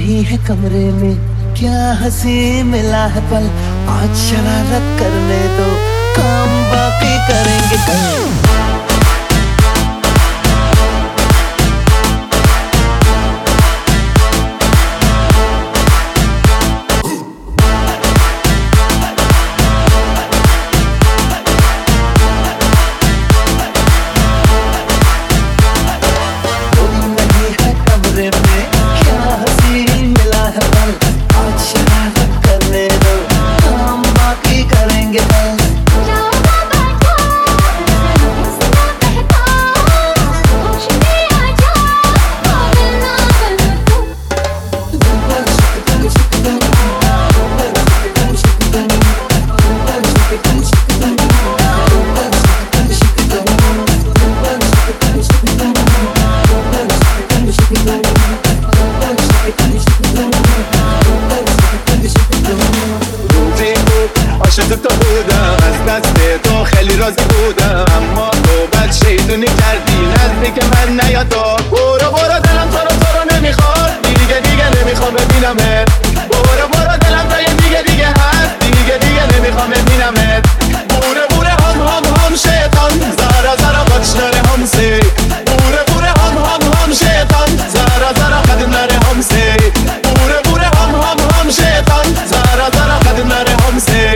नहीं है कमरे में, क्या हंसी मिला है पल। आज शरारत करने दो, काम बाकी करेंगे कल। عاشق تو بودم، از دست تو خیلی راضی بودم، اما تو بد شیطونی کردی نزدیک من نیا تو. برو دلم تو رو نمیخواد، دیگه نمیخوام ببینمت. برو دلم تا یه دیگه هست، دیگه نمیخوام ببینمت. بوره هم شیطان، زارا قدشناره همسی. بوره هم شیطان، زارا قدمناره همسی. بوره هم شیطان، زارا قدمناره همسی.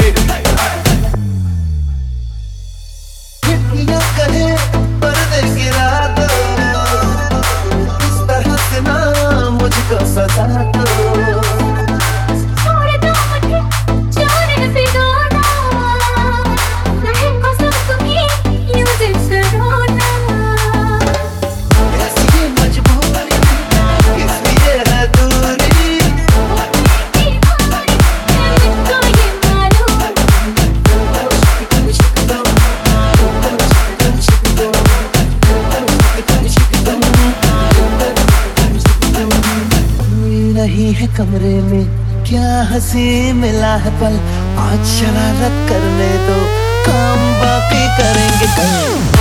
मुझको सजा दो। नहीं है कमरे में, क्या हंसी मिला है पल। आज शरारत करने दो, काम बाकी करेंगे कल।